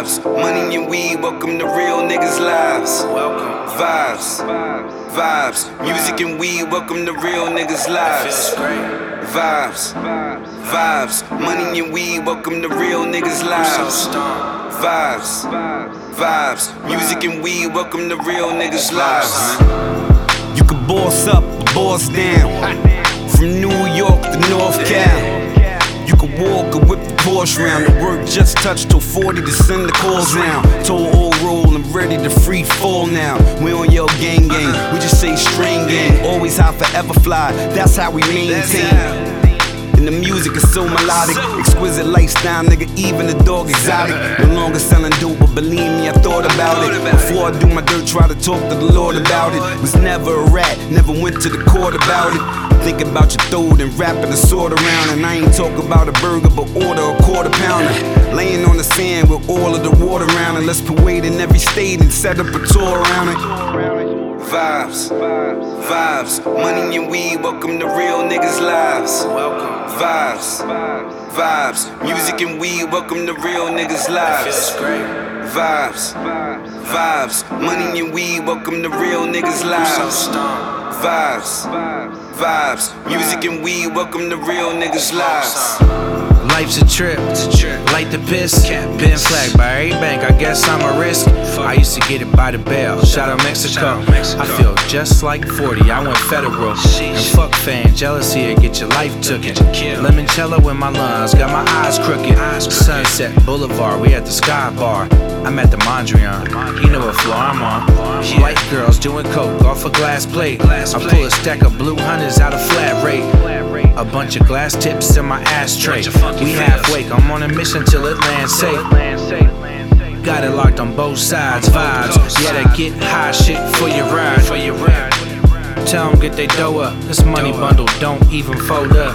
Vibes, money and weed, welcome to real niggas' lives. Vibes, vibes, music and weed, welcome to real niggas' lives. Vibes, vibes, money and weed, welcome to real niggas' lives. Vibes, vibes, music and weed, welcome to real niggas' lives. You can boss up, boss down. From New York to North Cal. You can walk or whip the Porsche round. The work just touched till 40 to send the calls down. Told old roll, I'm ready to free fall now. We on your gang, we just say string gang. Always high, forever fly, that's how we maintain. And the music is so melodic, exquisite lifestyle, nigga, even the dog exotic. No longer selling dope, but believe me, I thought about it. Before I do my dirt, try to talk to the Lord about it. Was never a rat, never went to the court about it. Think about your throat and wrapping the sword around. And I ain't talk about a burger, but order a quarter pounder. Laying on the sand with all of the water around it. Let's parade in every state and set up a tour around it. Vibes, vibes, money and weed, welcome to real niggas' lives. Vibes, vibes, music and weed, welcome to real niggas' lives. Vibes, vibes, money and weed, welcome to real niggas' lives. Vibes, vibes, music and weed, welcome to real niggas' lives. Life's a trip, light the piss. Been flagged by every bank, I guess I'm a risk. I used to get it by the bail, shout out Mexico. I feel just like 40, I went federal. And fuck fan, jealousy will get your life tooken. Limoncello in my lungs, got my eyes crooked. Sunset Boulevard, we at the Sky Bar. I'm at the Mondrian, you know what floor I'm on. White girls doing coke off a glass plate. I pull a stack of blue hunters out of flat rate. A bunch of glass tips in my ashtray. We halfway, I'm on a mission till it lands safe. Got it locked on both sides, vibes. Yeah, that get high shit for your ride. Tell them get they dough up. This money bundle don't even fold up.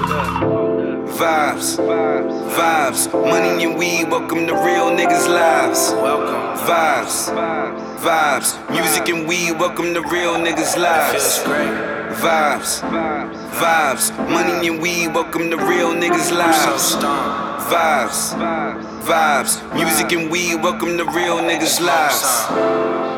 Vibes, vibes, money and weed, welcome to real niggas' lives. Vibes, vibes, music and weed, welcome to real niggas' lives. Vibes, vibes, money and weed, welcome to real niggas' lives. Vibes, vibes, music and weed, welcome to real niggas' lives.